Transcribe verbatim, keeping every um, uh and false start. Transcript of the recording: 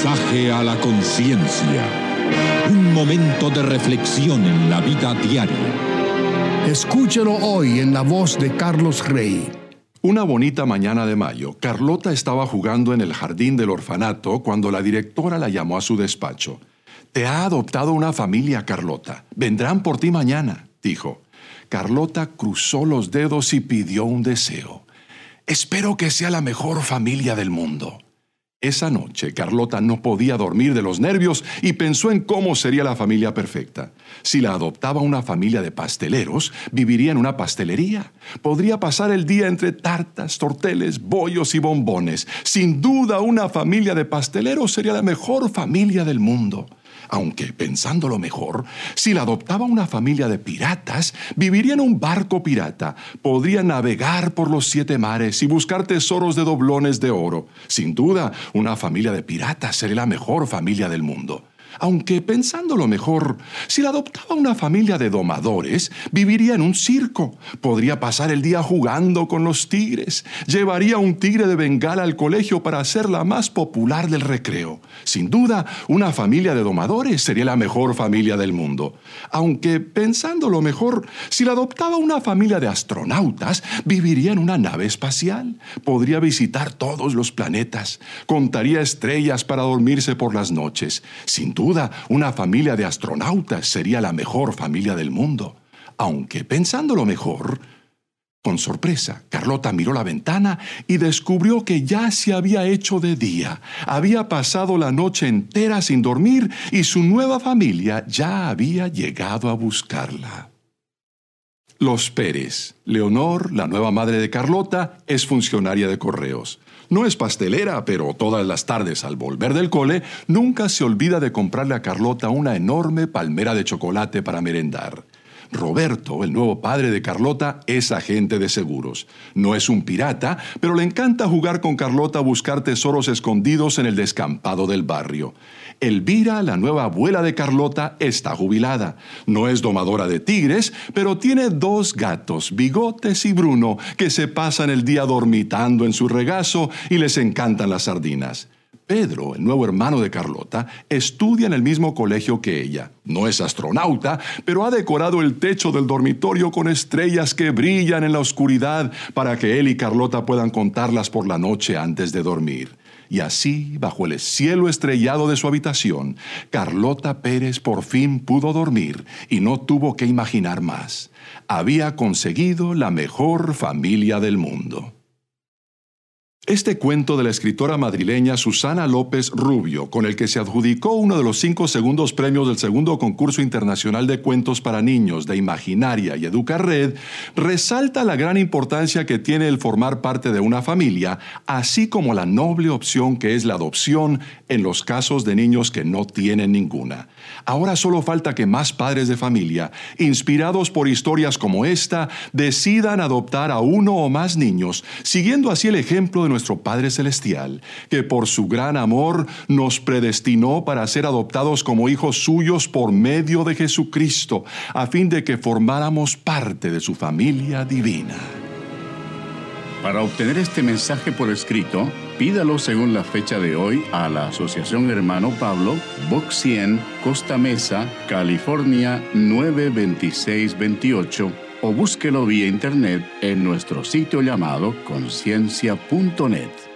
Mensaje a la conciencia. Un momento de reflexión en la vida diaria. Escúchelo hoy en la voz de Carlos Rey. Una bonita mañana de mayo, Carlota estaba jugando en el jardín del orfanato cuando la directora la llamó a su despacho. «Te ha adoptado una familia, Carlota. Vendrán por ti mañana», dijo. Carlota cruzó los dedos y pidió un deseo. «Espero que sea la mejor familia del mundo». Esa noche, Carlota no podía dormir de los nervios y pensó en cómo sería la familia perfecta. Si la adoptaba una familia de pasteleros, viviría en una pastelería. Podría pasar el día entre tartas, torteles, bollos y bombones. Sin duda, una familia de pasteleros sería la mejor familia del mundo. Aunque, pensándolo mejor, si la adoptaba una familia de piratas, viviría en un barco pirata. Podría navegar por los siete mares y buscar tesoros de doblones de oro. Sin duda, una familia de piratas sería la mejor familia del mundo. Aunque, pensándolo mejor, si la adoptaba una familia de domadores, viviría en un circo. Podría pasar el día jugando con los tigres. Llevaría un tigre de Bengala al colegio para ser la más popular del recreo. Sin duda, una familia de domadores sería la mejor familia del mundo. Aunque, pensándolo mejor, si la adoptaba una familia de astronautas, viviría en una nave espacial. Podría visitar todos los planetas. Contaría estrellas para dormirse por las noches. Sin duda, una familia de astronautas sería la mejor familia del mundo. Aunque, pensándolo mejor, con sorpresa, Carlota miró la ventana y descubrió que ya se había hecho de día. Había pasado la noche entera sin dormir y su nueva familia ya había llegado a buscarla. Los Pérez. Leonor, la nueva madre de Carlota, es funcionaria de correos. No es pastelera, pero todas las tardes al volver del cole, nunca se olvida de comprarle a Carlota una enorme palmera de chocolate para merendar. Roberto, el nuevo padre de Carlota, es agente de seguros. No es un pirata, pero le encanta jugar con Carlota a buscar tesoros escondidos en el descampado del barrio. Elvira, la nueva abuela de Carlota, está jubilada. No es domadora de tigres, pero tiene dos gatos, Bigotes y Bruno, que se pasan el día dormitando en su regazo y les encantan las sardinas. Pedro, el nuevo hermano de Carlota, estudia en el mismo colegio que ella. No es astronauta, pero ha decorado el techo del dormitorio con estrellas que brillan en la oscuridad para que él y Carlota puedan contarlas por la noche antes de dormir. Y así, bajo el cielo estrellado de su habitación, Carlota Pérez por fin pudo dormir y no tuvo que imaginar más. Había conseguido la mejor familia del mundo. Este cuento de la escritora madrileña Susana López Rubio, con el que se adjudicó uno de los cinco segundos premios del segundo concurso internacional de cuentos para niños de Imaginaria y Educarred, resalta la gran importancia que tiene el formar parte de una familia, así como la noble opción que es la adopción en los casos de niños que no tienen ninguna. Ahora solo falta que más padres de familia, inspirados por historias como esta, decidan adoptar a uno o más niños, siguiendo así el ejemplo de nuestro Padre Celestial, que por su gran amor nos predestinó para ser adoptados como hijos suyos por medio de Jesucristo, a fin de que formáramos parte de su familia divina. Para obtener este mensaje por escrito, pídalo según la fecha de hoy a la Asociación Hermano Pablo, Box cien, Costa Mesa, California nueve veintiséis veintiocho, o búsquelo vía internet en nuestro sitio llamado conciencia punto net.